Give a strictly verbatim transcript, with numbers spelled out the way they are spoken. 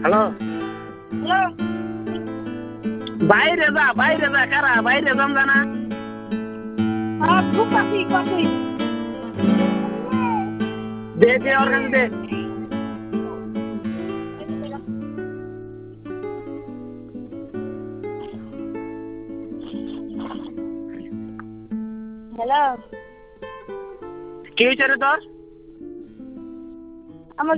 hello hello বাইরে যা বাইরে যা কারা বাইরে যাম জানা হ্যাঁ খুব কাশি কাশি দে দে ওর কাছে দে হ্যালো কি হয়েছে রে তোর